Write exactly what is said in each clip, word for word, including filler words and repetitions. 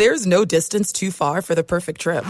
There's no distance too far for the perfect trip.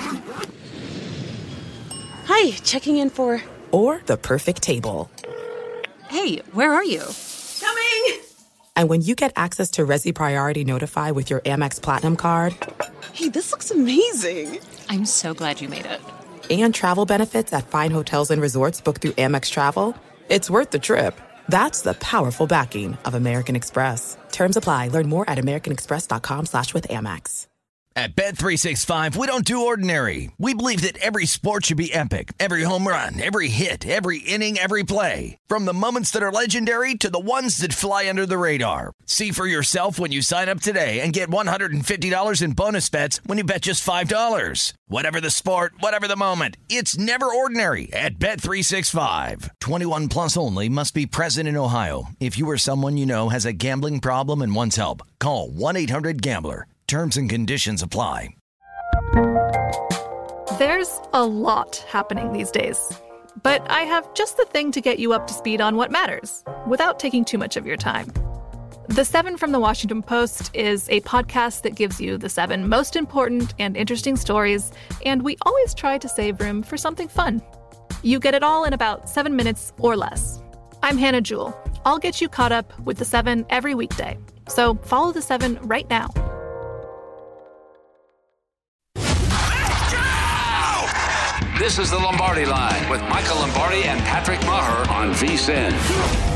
Hi, checking in for... Or the perfect table. Hey, where are you? Coming! And when you get access to Resi Priority Notify with your Amex Platinum card... Hey, this looks amazing. I'm so glad you made it. And travel benefits at fine hotels and resorts booked through Amex Travel, it's worth the trip. That's the powerful backing of American Express. Terms apply. Learn more at americanexpress.com slash with Amex. At Bet three sixty-five, we don't do ordinary. We believe that every sport should be epic. Every home run, every hit, every inning, every play. From the moments that are legendary to the ones that fly under the radar. See for yourself when you sign up today and get one hundred fifty dollars in bonus bets when you bet just five dollars. Whatever the sport, whatever the moment, it's never ordinary at Bet three sixty-five. twenty-one plus only. Must be present in Ohio. If you or someone you know has a gambling problem and wants help, call one eight hundred gambler. Terms and conditions apply. There's a lot happening these days, but I have just the thing to get you up to speed on what matters without taking too much of your time. The Seven from the Washington Post is a podcast that gives you the seven most important and interesting stories, and we always try to save room for something fun. You get it all in about seven minutes or less. I'm Hannah Jewell. I'll get you caught up with the Seven every weekday. So follow the Seven right now. This is the Lombardi Line with Michael Lombardi and Patrick Maher on V S I N.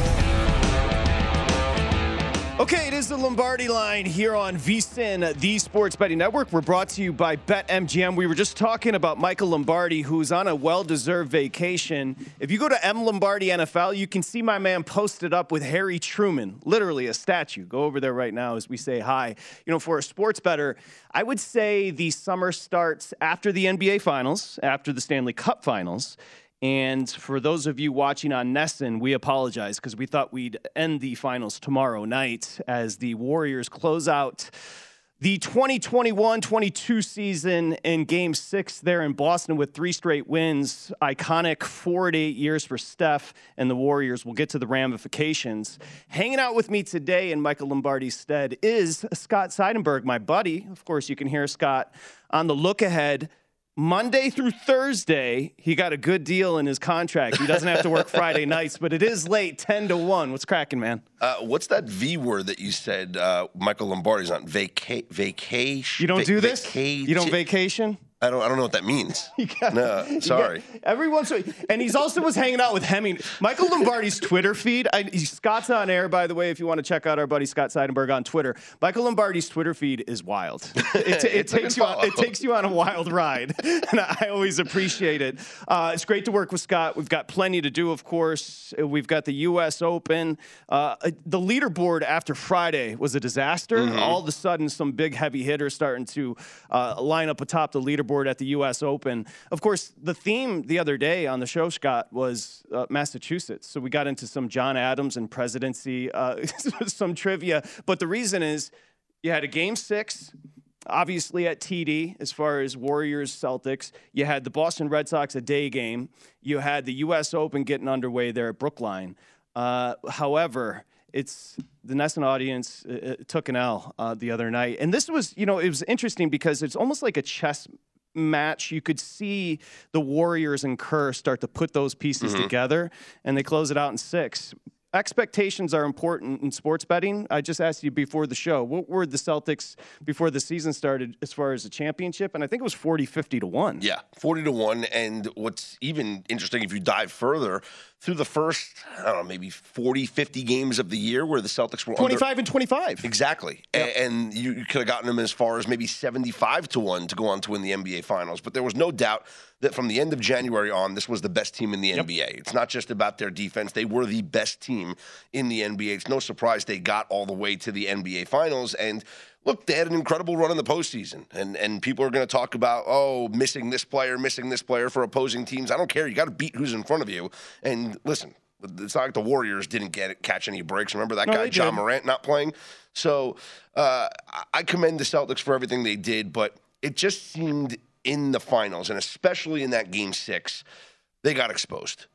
Okay, it is the Lombardi Line here on V S I N, the Sports Betting Network. We're brought to you by BetMGM. We were just talking about Michael Lombardi, who's on a well-deserved vacation. If you go to M Lombardi N F L, you can see my man posted up with Harry Truman, literally a statue. Go over there right now as we say hi. You know, for a sports bettor, I would say the summer starts after the N B A Finals, after the Stanley Cup Finals. And for those of you watching on Nesson, we apologize because we thought we'd end the finals tomorrow night as the Warriors close out the twenty twenty-one twenty-two season in Game six there in Boston with three straight wins. Iconic four to eight years for Steph and the Warriors. We'll get to the ramifications. Hanging out with me today in Michael Lombardi's stead is Scott Seidenberg, my buddy. Of course, you can hear Scott on the look ahead. Monday through Thursday, he got a good deal in his contract. He doesn't have to work Friday nights, but it is late, ten to one. What's cracking, man? Uh, what's that V word that you said uh, Michael Lombardi's on? Vaca- vacation? You don't va- do this? Vacation? You don't vacation? I don't I don't know what that means. got, no, sorry. Got, every once in a while. And he's also was hanging out with Hemming. Michael Lombardi's Twitter feed. I, Scott's on air, by the way, if you want to check out our buddy Scott Seidenberg on Twitter. Michael Lombardi's Twitter feed is wild. It, it, it, takes, you on, it takes you on a wild ride, and I always appreciate it. Uh, it's great to work with Scott. We've got plenty to do, of course. We've got the U S Open. Uh, the leaderboard after Friday was a disaster. Mm-hmm. All of a sudden, some big heavy hitters starting to uh, line up atop the leaderboard at the U S Open. Of course, the theme the other day on the show, Scott, was uh, Massachusetts. So we got into some John Adams and presidency, uh, some trivia. But the reason is you had a game six, obviously at T D, as far as Warriors, Celtics. You had the Boston Red Sox, a day game. You had the U S Open getting underway there at Brookline. Uh, however, it's the Nesson audience uh, took an L uh, the other night. And this was, you know, it was interesting because it's almost like a chess match. You could see the Warriors and Kerr start to put those pieces mm-hmm. together, and they close it out in six. Expectations are important in sports betting. I just asked you before the show, what were the Celtics before the season started as far as the championship? And I think it was forty, fifty to one. Yeah, forty to one. And what's even interesting, if you dive further, through the first, I don't know, maybe forty, fifty games of the year where the Celtics were twenty-five under, and twenty-five. Exactly. Yep. And you, you could have gotten them as far as maybe seventy-five to one to go on to win the N B A Finals. But there was no doubt that from the end of January on, this was the best team in the yep. N B A. It's not just about their defense. They were the best team in the N B A. It's no surprise they got all the way to the N B A Finals. And look, they had an incredible run in the postseason. And and people are going to talk about, oh, missing this player, missing this player for opposing teams. I don't care. You got to beat who's in front of you. And listen, it's not like the Warriors didn't get it, catch any breaks. Remember that no, guy, John did. Morant, not playing? So uh, I commend the Celtics for everything they did, but it just seemed in the finals, and especially in that game six, they got exposed.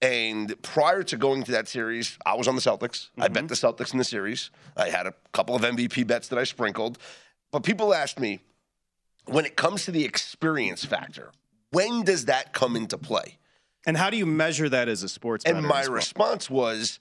And prior to going to that series, I was on the Celtics. Mm-hmm. I bet the Celtics in the series. I had a couple of M V P bets that I sprinkled. But people asked me, when it comes to the experience factor, when does that come into play? And how do you measure that as a sports And my well? response was,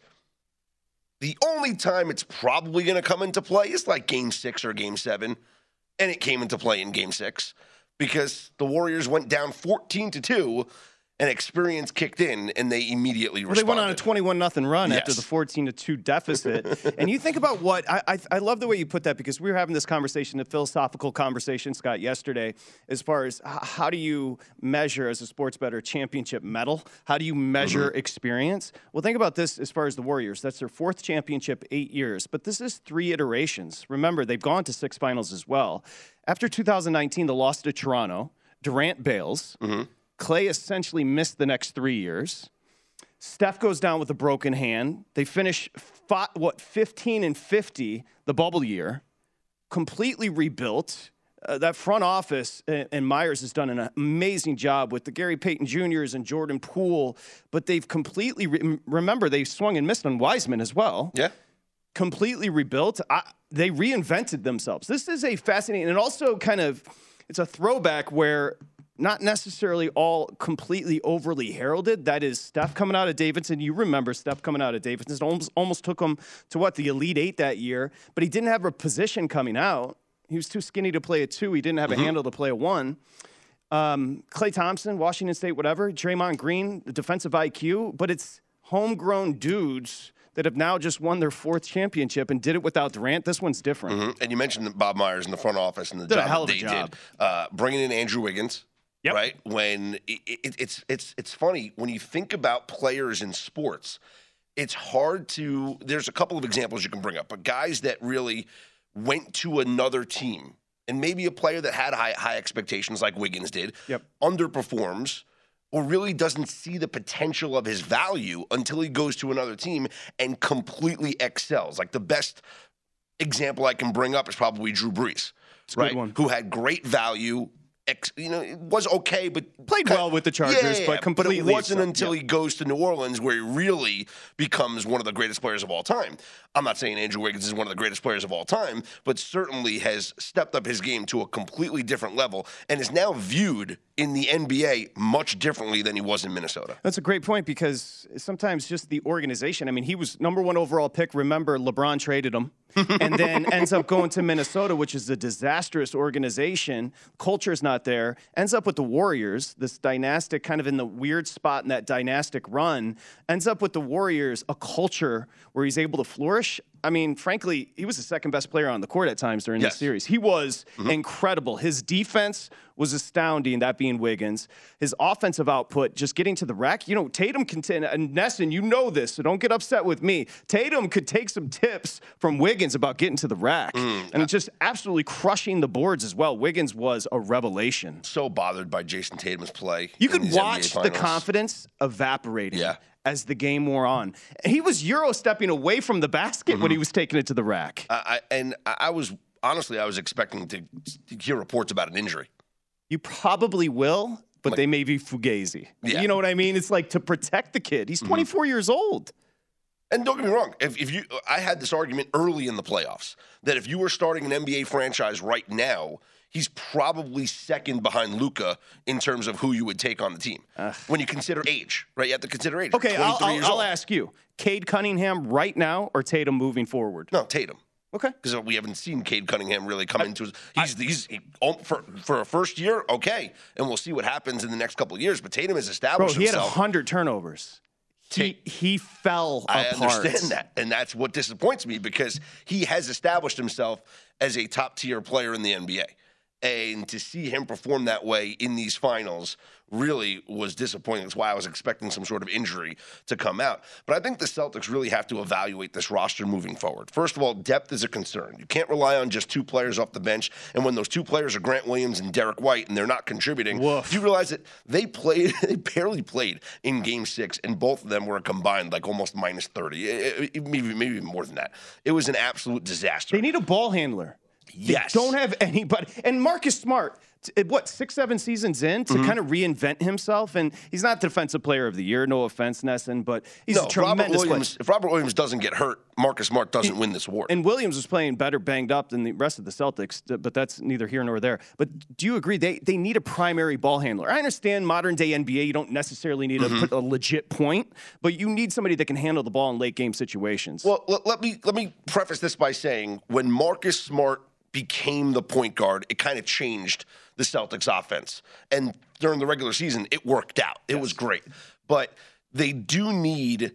the only time it's probably going to come into play is like game six or game seven. And it came into play in game six because the Warriors went down fourteen to two and experience kicked in and they immediately well, responded. They went on a twenty-one nothing run Yes. after the fourteen to two deficit. And you think about what I, I I love the way you put that, because we were having this conversation, a philosophical conversation, Scott, yesterday, as far as h- how do you measure as a sports bettor championship medal? How do you measure mm-hmm. experience? Well, think about this as far as the Warriors. That's their fourth championship, eight years. But this is three iterations. Remember, they've gone to six finals as well. After two thousand nineteen, the loss to Toronto, Durant bails. Mm-hmm. Clay essentially missed the next three years. Steph goes down with a broken hand. They finish, five, what, fifteen and fifty, the bubble year, completely rebuilt. Uh, that front office and, and Myers has done an amazing job with the Gary Payton Juniors and Jordan Poole, but they've completely, re- remember, they swung and missed on Wiseman as well. Yeah. Completely rebuilt. I, they reinvented themselves. This is a fascinating, and also kind of, it's a throwback where not necessarily all completely overly heralded. That is Steph coming out of Davidson. You remember Steph coming out of Davidson. It almost, almost took him to, what, the Elite Eight that year. But he didn't have a position coming out. He was too skinny to play a two. He didn't have mm-hmm. a handle to play a one. Um, Klay Thompson, Washington State, whatever. Draymond Green, the defensive I Q. But it's homegrown dudes that have now just won their fourth championship and did it without Durant. This one's different. Mm-hmm. And you mentioned Bob Myers in the front office and the did job a hell of they a job. did. Uh, bringing in Andrew Wiggins. Yep. Right? When it, it, it's it's it's funny when you think about players in sports, it's hard to. There's a couple of examples you can bring up, but guys that really went to another team, and maybe a player that had high high expectations like Wiggins did, yep. underperforms or really doesn't see the potential of his value until he goes to another team and completely excels. Like the best example I can bring up is probably Drew Brees, it's a right? good one. Who had great value. Ex, you know, it was okay, but played well with the Chargers, yeah, yeah, but completely. But it wasn't so, until yeah. he goes to New Orleans where he really becomes one of the greatest players of all time. I'm not saying Andrew Wiggins is one of the greatest players of all time, but certainly has stepped up his game to a completely different level and is now viewed in the N B A much differently than he was in Minnesota. That's a great point, because sometimes just the organization. I mean, he was number one overall pick. Remember, LeBron traded him. and then ends up going to Minnesota, which is a disastrous organization. Culture's not there. Ends up with the Warriors, this dynastic, kind of in the weird spot in that dynastic run. Ends up with the Warriors, a culture where he's able to flourish. I mean, frankly, he was the second best player on the court at times during yes. this series. He was mm-hmm. incredible. His defense was astounding, that being Wiggins. His offensive output, just getting to the rack. You know, Tatum can, t- and Nesson, you know this, so don't get upset with me. Tatum could take some tips from Wiggins about getting to the rack. Mm. And it's just absolutely crushing the boards as well. Wiggins was a revelation. So bothered by Jason Tatum's play. You could watch the confidence evaporating. Yeah. As the game wore on. He was Euro stepping away from the basket mm-hmm. when he was taking it to the rack. Uh, I, and I was, honestly, I was expecting to hear reports about an injury. You probably will, but like, they may be fugazi. Yeah. You know what I mean? It's like to protect the kid. He's twenty-four mm-hmm. years old. And don't get me wrong. If, if you, I had this argument early in the playoffs that if you were starting an N B A franchise right now, he's probably second behind Luka in terms of who you would take on the team. Uh, when you consider age, right? You have to consider age. Okay, I'll, I'll, I'll ask you. Cade Cunningham right now or Tatum moving forward? No, Tatum. Okay. Because we haven't seen Cade Cunningham really come I, into his – he's, I, he's he, for, for a first year, okay. And we'll see what happens in the next couple of years. But Tatum has established bro, he himself. He had one hundred turnovers. He, he fell I apart. I understand that, and that's what disappoints me because he has established himself as a top-tier player in the N B A. And to see him perform that way in these finals really was disappointing. That's why I was expecting some sort of injury to come out. But I think the Celtics really have to evaluate this roster moving forward. First of all, depth is a concern. You can't rely on just two players off the bench. And when those two players are Grant Williams and Derek White and they're not contributing, Woof. do you realize that they played, they barely played in game six, and both of them were combined like almost minus thirty, it, it, maybe, maybe even more than that. It was an absolute disaster. They need a ball handler. Yes. They don't have anybody. And Marcus Smart, what, six, seven seasons in to mm-hmm. kind of reinvent himself. And he's not Defensive Player of the Year, no offense, Nesson, but he's no, a tremendous Robert Williams, player. If Robert Williams doesn't get hurt, Marcus Smart doesn't he, win this award. And Williams was playing better banged up than the rest of the Celtics, but that's neither here nor there. But do you agree they, they need a primary ball handler? I understand modern-day N B A, you don't necessarily need mm-hmm. a, a legit point, but you need somebody that can handle the ball in late-game situations. Well, let, let me let me preface this by saying when Marcus Smart became the point guard, it kind of changed the Celtics offense. And during the regular season, it worked out. It yes. was great. But they do need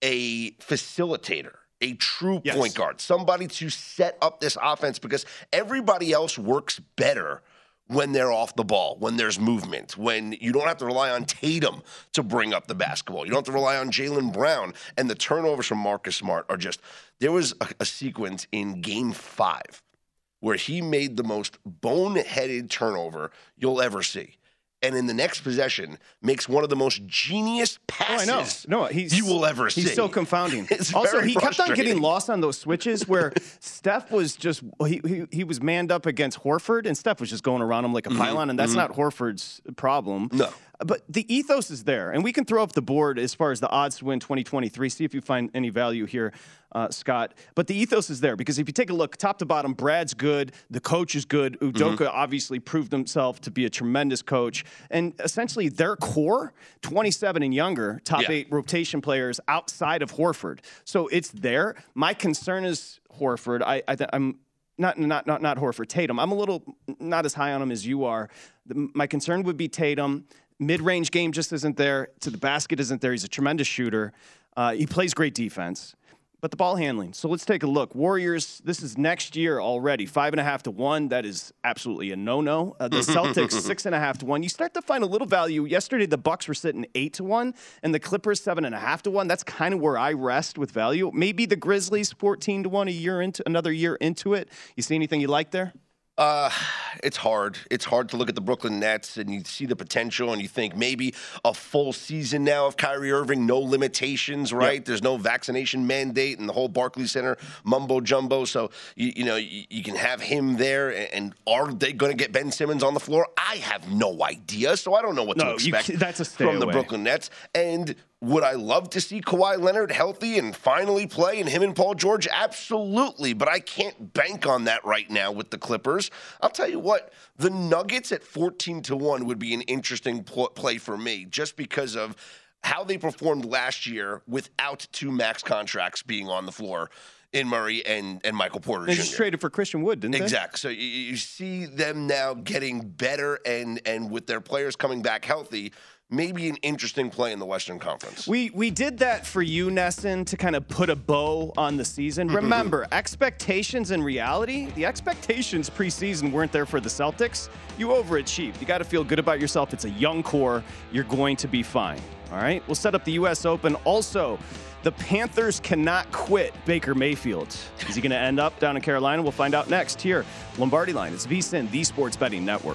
a facilitator, a true yes. point guard, somebody to set up this offense because everybody else works better when they're off the ball, when there's movement, when you don't have to rely on Tatum to bring up the basketball. You don't have to rely on Jaylen Brown. And the turnovers from Marcus Smart are just – there was a, a sequence in Game five where he made the most boneheaded turnover you'll ever see. And in the next possession, makes one of the most genius passes oh, I know. No, he's, you will ever see. He's so confounding. It's also, very he kept on getting lost on those switches where Steph was just he, he he was manned up against Horford, and Steph was just going around him like a mm-hmm. pylon, and that's mm-hmm. not Horford's problem. No. But the ethos is there, and we can throw up the board as far as the odds to win twenty twenty-three. See if you find any value here, uh, Scott. But the ethos is there because if you take a look top to bottom, Brad's good, the coach is good. Udoka mm-hmm. obviously proved himself to be a tremendous coach, and essentially their core, twenty-seven and younger, top yeah. eight rotation players outside of Horford. So it's there. My concern is Horford. I, I I'm. Not, not, not, not Horford, Tatum. I'm a little not as high on him as you are. The, my concern would be Tatum. Mid-range game just isn't there. To the basket isn't there. He's a tremendous shooter. Uh, he plays great defense. But the ball handling. So let's take a look. Warriors, this is next year already. Five and a half to one. That is absolutely a no-no. Uh, the Celtics, six and a half to one. You start to find a little value. Yesterday, the Bucks were sitting eight to one, and the Clippers, seven and a half to one. That's kind of where I rest with value. Maybe the Grizzlies, fourteen to one, a year into another year into it. You see anything you like there? Uh, it's hard. It's hard to look at the Brooklyn Nets and you see the potential and you think maybe a full season now of Kyrie Irving, no limitations, right? Yep. There's no vaccination mandate and the whole Barclays Center mumbo jumbo. So, you, you know, you, you can have him there. And are they going to get Ben Simmons on the floor? I have no idea. So I don't know what no, to expect you, that's a stay from away. the Brooklyn Nets. And would I love to see Kawhi Leonard healthy and finally play and him and Paul George? Absolutely, but I can't bank on that right now with the Clippers. I'll tell you what, the Nuggets at fourteen to one would be an interesting pl- play for me just because of how they performed last year without two max contracts being on the floor in Murray and, and Michael Porter They Junior just traded for Christian Wood, didn't they? Exactly. So you, you see them now getting better and, and with their players coming back healthy, maybe an interesting play in the Western Conference. We we did that for you, Nesson, to kind of put a bow on the season. Remember, expectations and reality, the expectations preseason weren't there for the Celtics. You overachieved. You got to feel good about yourself. It's a young core. You're going to be fine. All right? We'll set up the U S Open. Also, the Panthers cannot quit Baker Mayfield. Is he going to end up down in Carolina? We'll find out next here. Lombardi Line. It's VSiN, the Sports Betting Network.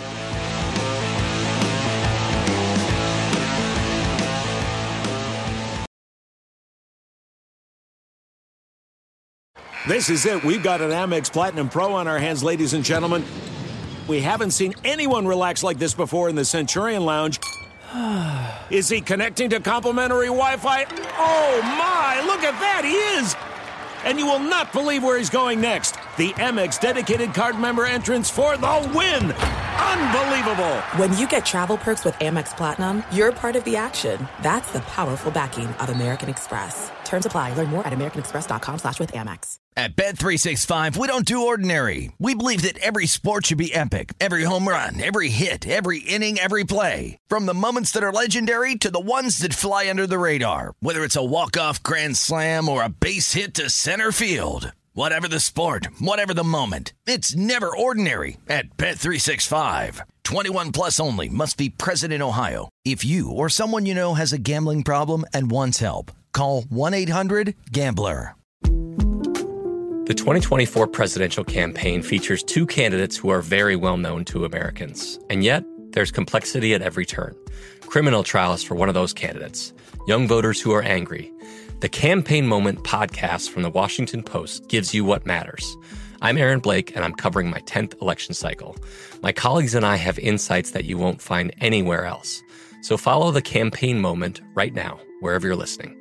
This is it. We've got an Amex Platinum Pro on our hands, ladies and gentlemen. We haven't seen anyone relax like this before in the Centurion Lounge. Is he connecting to complimentary Wi-Fi? Oh, my. Look at that. He is. And you will not believe where he's going next. The Amex dedicated card member entrance for the win. Unbelievable. When you get travel perks with Amex Platinum, you're part of the action. That's the powerful backing of American Express. Terms apply. Learn more at americanexpress.com slash with Amex. At Bet three sixty-five, we don't do ordinary. We believe that every sport should be epic. Every home run, every hit, every inning, every play. From the moments that are legendary to the ones that fly under the radar. Whether it's a walk-off grand slam or a base hit to center field. Whatever the sport, whatever the moment, it's never ordinary at Bet three sixty-five. twenty-one plus only. Must be present in Ohio. If you or someone you know has a gambling problem and wants help, call one eight hundred gambler. The twenty twenty-four presidential campaign features two candidates who are very well known to Americans. And yet, there's complexity at every turn. Criminal trials for one of those candidates. Young voters who are angry. The Campaign Moment podcast from the Washington Post gives you what matters. I'm Aaron Blake, and I'm covering my tenth election cycle. My colleagues and I have insights that you won't find anywhere else. So follow the campaign moment right now, wherever you're listening.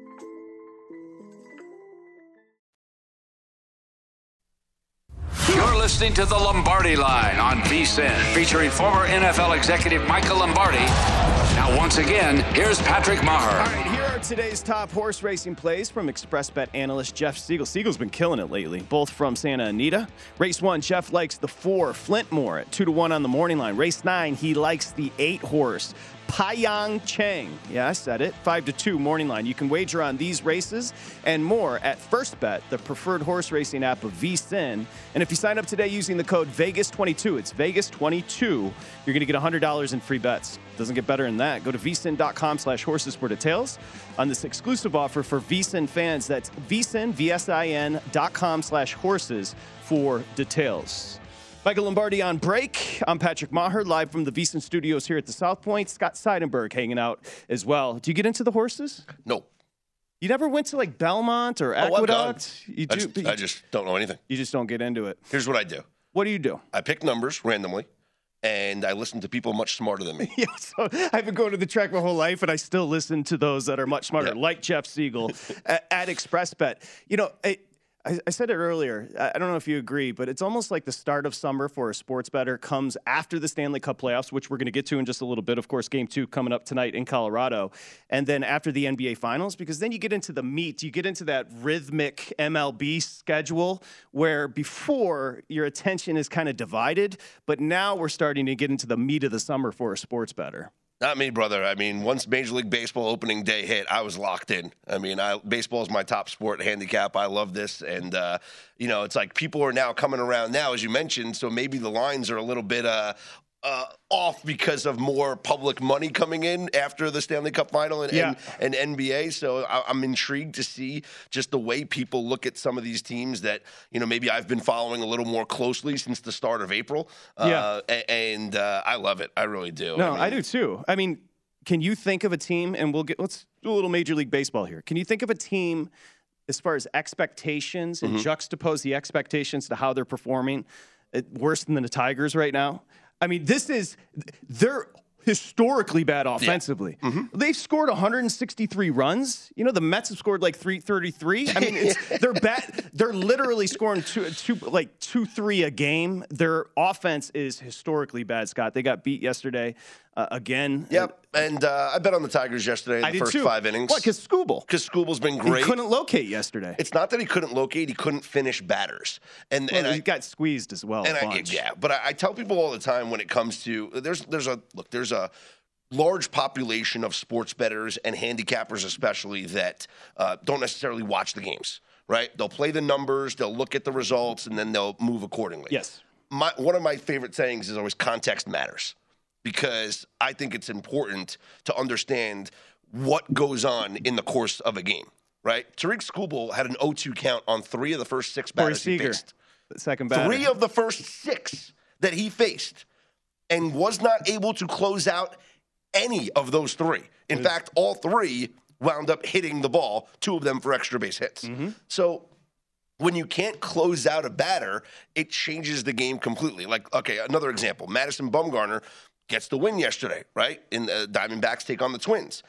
You're listening to The Lombardi Line on V S I N, featuring former N F L executive Michael Lombardi. Now, once again, here's Patrick Maher. All right, here are today's top horse racing plays from ExpressBet analyst Jeff Siegel. Siegel's been killing it lately, both from Santa Anita. Race one, Jeff likes the four, Flintmore, at two to one on the morning line. Race nine, he likes the eight horse, Paiyang Cheng. Yeah, I said it. five to two morning line. You can wager on these races and more at FirstBet, the preferred horse racing app of V S I N. And if you sign up today using the code Vegas twenty-two, it's Vegas twenty-two, you're going to get one hundred dollars in free bets. Doesn't get better than that. Go to vsin.com slash horses for details on this exclusive offer for V S I N fans. That's vsin, V S I N dot com slash horses for details. Michael Lombardi on break. I'm Patrick Maher, live from the V S I N studios here at the South Point. Scott Seidenberg hanging out as well. Do you get into the horses? No. You never went to like Belmont or Oh, Aqueduct? You I, do, just, I just don't know anything. You just don't get into it. Here's what I do. What do you do? I pick numbers randomly, and I listen to people much smarter than me. Yeah, so I've been going to the track my whole life, and I still listen to those that are much smarter, Yeah. like Jeff Siegel at, at ExpressBet. You know, I, I, I said it earlier. I, I don't know if you agree, but it's almost like the start of summer for a sports bettor comes after the Stanley Cup playoffs, which we're going to get to in just a little bit. Of course, game two coming up tonight in Colorado. And then after the N B A Finals, because then you get into the meat. You get into that rhythmic M L B schedule where before your attention is kind of divided, but now we're starting to get into the meat of the summer for a sports bettor. Not me, brother. I mean, once Major League Baseball opening day hit, I was locked in. I mean, I, baseball is my top sport handicap. I love this. And, uh, you know, it's like people are now coming around now, as you mentioned, so maybe the lines are a little bit uh, uh, off because of more public money coming in after the Stanley Cup final and, Yeah. and, and N B A. So I, I'm intrigued to see just the way people look at some of these teams that, you know, maybe I've been following a little more closely since the start of April. Uh, Yeah. And uh, I love it. I really do. No, I, I, mean, do too. I mean, can you think of a team, and we'll get, let's do a little Major League Baseball here. Can you think of a team as far as expectations and Mm-hmm. juxtapose the expectations to how they're performing uh, worse than the Tigers right now? I mean, this is, they're historically bad offensively. Mm-hmm. They've scored one hundred sixty-three runs. You know, the Mets have scored like three thirty-three. I mean, it's, they're bad. They're literally scoring two, two, like two, three a game. Their offense is historically bad, Scott. They got beat yesterday uh, again. Yep, and uh, I bet on the Tigers yesterday in I the did first too. five innings. What, because Skubal? Because Skubal's been He great. couldn't locate yesterday. It's not that he couldn't locate; he couldn't finish batters. And Well, and he I, got squeezed as well. and a I, bunch. yeah, but I, I tell people all the time when it comes to there's there's a look there's a large population of sports bettors and handicappers especially that uh, don't necessarily watch the games. Right? They'll play the numbers, they'll look at the results, and then they'll move accordingly. Yes. My, one of my favorite sayings is always context matters, because I think it's important to understand what goes on in the course of a game, right? Tariq Skubal had an oh two count on three of the first six Corey batters he Seager, faced. the second batter. Three of the first six that he faced, and was not able to close out any of those three. In fact, all three wound up hitting the ball, two of them for extra base hits. Mm-hmm. So when you can't close out a batter, it changes the game completely. Like, okay, another example. Madison Bumgarner gets the win yesterday, right? In the Diamondbacks take on the Twins.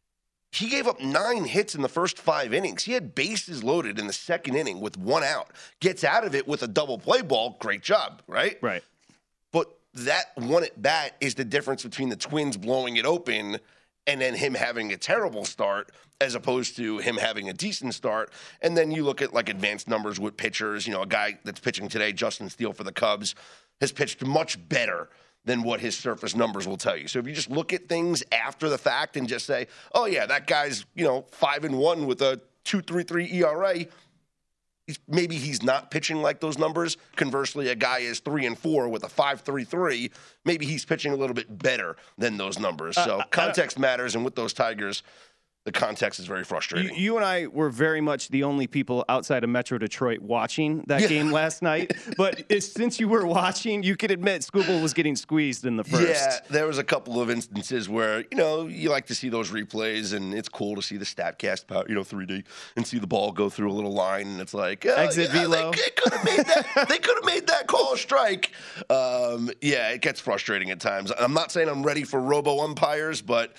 He gave up nine hits in the first five innings. He had bases loaded in the second inning with one out. Gets out of it with a double play ball. Great job, right? Right. But that one at bat is the difference between the Twins blowing it open and then him having a terrible start as opposed to him having a decent start. And then you look at like advanced numbers with pitchers. You know, a guy that's pitching today, Justin Steele for the Cubs, has pitched much better than what his surface numbers will tell you. So if you just look at things after the fact and just say, oh yeah, that guy's, you know, five and one with a two three three E R A, he's, maybe he's not pitching like those numbers. Conversely, a guy is three and four with a five three three. Maybe he's pitching a little bit better than those numbers. So Uh, context matters, and with those Tigers, the context is very frustrating. You, you and I were very much the only people outside of Metro Detroit watching that Yeah. game last night. But it's, since you were watching, you could admit Scooble was getting squeezed in the first. Yeah, there was a couple of instances where, you know, you like to see those replays, and it's cool to see the StatCast about, you know, three D and see the ball go through a little line, and it's like, oh, Exit yeah, velo. They, they could have made that. They could have made that call a strike. Um, yeah, it gets frustrating at times. I'm not saying I'm ready for robo umpires, but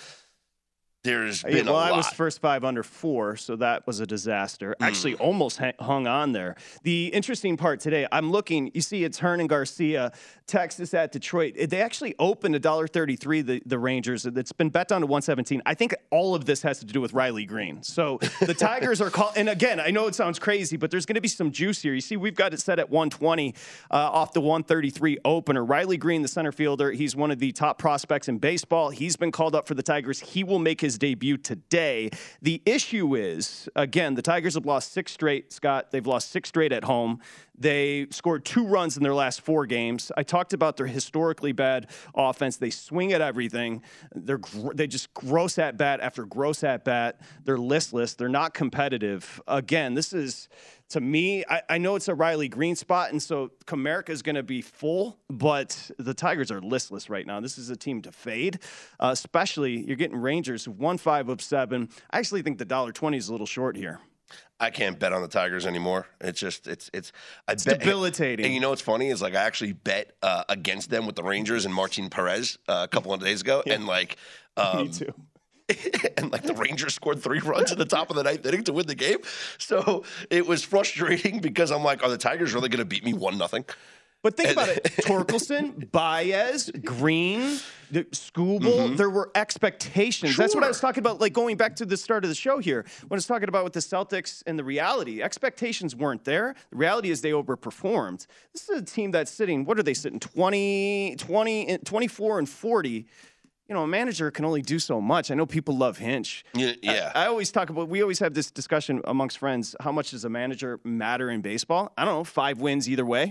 there's been well, a lot. I was first five under four, so that was a disaster. Mm. Actually, almost ha- hung on there. The interesting part today, I'm looking, you see it's Hernan Garcia, Texas at Detroit. They actually opened one dollar thirty-three, the, the Rangers. It's been bet down to one seventeen. I think all of this has to do with Riley Green. So the Tigers are call- and again, I know it sounds crazy, but there's going to be some juice here. You see, we've got it set at one twenty uh, off the one thirty-three opener. Riley Green, the center fielder, he's one of the top prospects in baseball. He's been called up for the Tigers. He will make his debut today. The issue is, again, the Tigers have lost six straight, Scott. They've lost six straight at home. They scored two runs in their last four games. I talked about their historically bad offense. They swing at everything. They're gr- they just gross at bat after gross at bat. They're listless. They're not competitive. Again, this is, to me, I, I know it's a Riley Green spot, and so Comerica is going to be full, but the Tigers are listless right now. This is a team to fade, uh, especially you're getting Rangers who've won five of seven. I actually think the one dollar twenty is a little short here. I can't bet on the Tigers anymore. It's just it's it's I It's bet, debilitating. And you know what's funny is like I actually bet uh, against them with the Rangers and Martin Perez uh, a couple of days ago, Yeah. and like um, Me too. and like the Rangers scored three runs at the top of the ninth inning to win the game. So it was frustrating because I'm like, are the Tigers really going to beat me one nothing? But think about it. Torkelson, Baez, Green, the Scooble, Mm-hmm. there were expectations. That's what I Sure. was talking about, like going back to the start of the show here. When I was talking about with the Celtics and the reality, expectations weren't there. The reality is they overperformed. This is a team that's sitting, what are they sitting, twenty, twenty, twenty-four and forty. You know, a manager can only do so much. I know people love Hinch. Yeah. yeah. I, I always talk about, we always have this discussion amongst friends. How much does a manager matter in baseball? I don't know, five wins either way.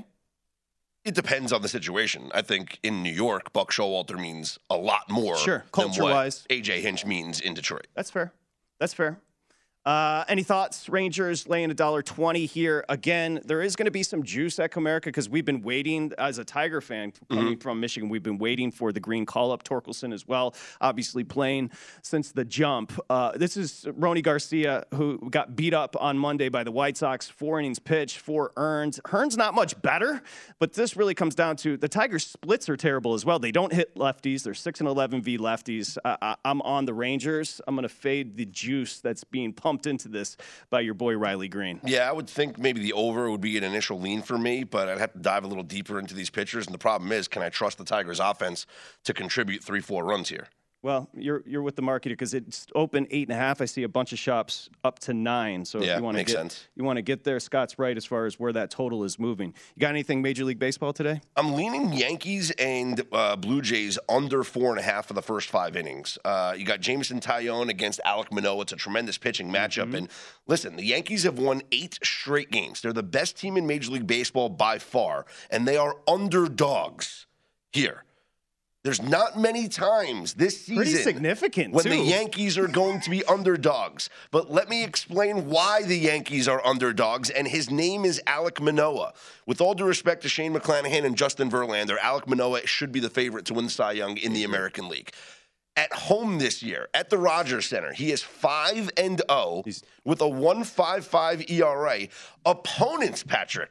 It depends on the situation. I think in New York, Buck Showalter means a lot more Sure, than what culture-wise. A J Hinch means in Detroit. That's fair. That's fair. Uh, any thoughts? Rangers laying one dollar twenty here. Again, there is going to be some juice at Comerica because we've been waiting, as a Tiger fan coming Mm-hmm. from Michigan, we've been waiting for the green call-up. Torkelson as well, obviously playing since the jump. Uh, this is Rony Garcia, who got beat up on Monday by the White Sox. Four innings pitched, four earned. Hearn's not much better, but this really comes down to the Tigers' splits are terrible as well. They don't hit lefties. They're six and eleven v lefties. Uh, I, I'm on the Rangers. I'm going to fade the juice that's being pumped into this by your boy Riley Green. Yeah, I would think maybe the over would be an initial lean for me, but I'd have to dive a little deeper into these pitchers. And the problem is, can I trust the Tigers' offense to contribute three, four runs here? Well, you're you're with the market because it's open eight and a half. I see a bunch of shops up to nine. So Yeah, if you want to makes get sense. you want to get there, Scott's right as far as where that total is moving. You got anything Major League Baseball today? I'm leaning Yankees and uh, Blue Jays under four and a half for the first five innings. Uh, you got Jameson Taillon against Alek Manoah. It's a tremendous pitching matchup. Mm-hmm. And listen, the Yankees have won eight straight games. They're the best team in Major League Baseball by far, and they are underdogs here. There's not many times this season Pretty significant, when too. the Yankees are going to be underdogs. But let me explain why the Yankees are underdogs, and his name is Alek Manoah. With all due respect to Shane McClanahan and Justin Verlander, Alek Manoah should be the favorite to win the Cy Young in the American League. At home this year, at the Rogers Center, he is five and oh with a one point five five E R A. Opponents, Patrick,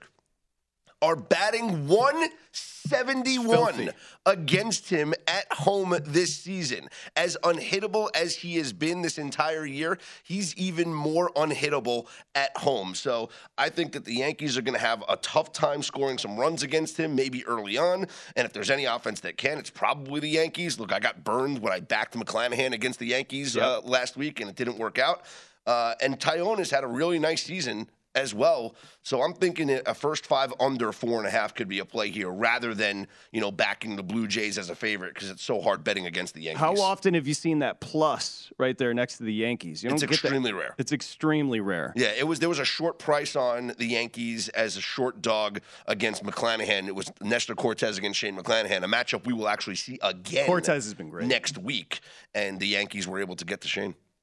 are batting one seventy-one Filthy. against him at home this season. As unhittable as he has been this entire year, he's even more unhittable at home. So I think that the Yankees are going to have a tough time scoring some runs against him, maybe early on. And if there's any offense that can, it's probably the Yankees. Look, I got burned when I backed McClanahan against the Yankees Yep. uh, last week, and it didn't work out. Uh, and Taillon has had a really nice season as well. So I'm thinking a first five under four and a half could be a play here rather than, you know, backing the Blue Jays as a favorite because it's so hard betting against the Yankees. How often have you seen that plus right there next to the Yankees? You don't It's get that- extremely rare. It's extremely rare. Yeah, it was. There was a short price on the Yankees as a short dog against McClanahan. It was Nestor Cortez against Shane McClanahan, a matchup we will actually see again Cortez has been great. next week, and the Yankees were able to get to Shane.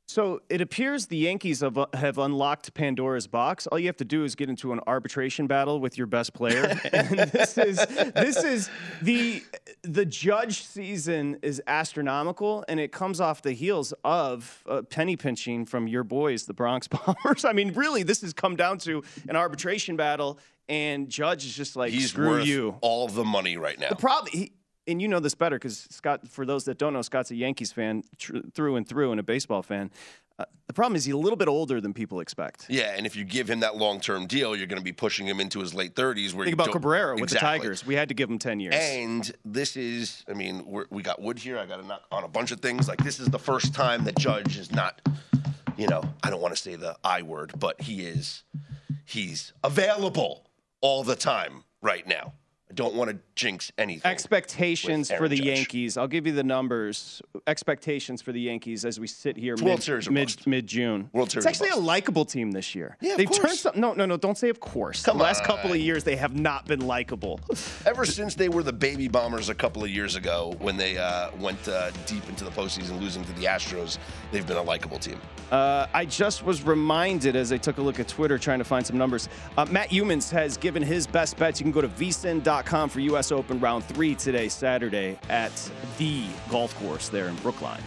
So it appears the Yankees have, have unlocked Pandora's box. All you have to do is get into an arbitration battle with your best player. And this is this is the the Judge season is astronomical, and it comes off the heels of uh, penny pinching from your boys, the Bronx Bombers. I mean, really, this has come down to an arbitration battle, and Judge is just like, He's screw worth you. all the money right now. The problem. He, And you know this better because Scott, for those that don't know, Scott's a Yankees fan tr- through and through and a baseball fan. Uh, the problem is he's a little bit older than people expect. Yeah, and if you give him that long-term deal, you're going to be pushing him into his late thirties. Where Think you about don't, Cabrera with exactly. the Tigers. We had to give him ten years. And this is, I mean, we're, we got Wood here. I got to knock on a bunch of things. Like, this is the first time that Judge is not, you know, I don't want to say the I word, but he is, he's available all the time right now. I don't want to jinx anything. Expectations for the Judge. Yankees. I'll give you the numbers. Expectations for the Yankees as we sit here World mid, Series or mid, bust. mid-June. World Series It's actually or a bust. likable team this year. Yeah, of They've course. turned some. No, no, no. Don't say of course. Come the last on. couple of years, they have not been likable. Ever since they were the Baby Bombers a couple of years ago when they uh, went uh, deep into the postseason, losing to the Astros, they've been a likable team. Uh, I just was reminded as I took a look at Twitter trying to find some numbers. Uh, Matt Humans has given his best bets. You can go to V S I N dot com for U S Open round three today, Saturday, at the golf course there in Brookline.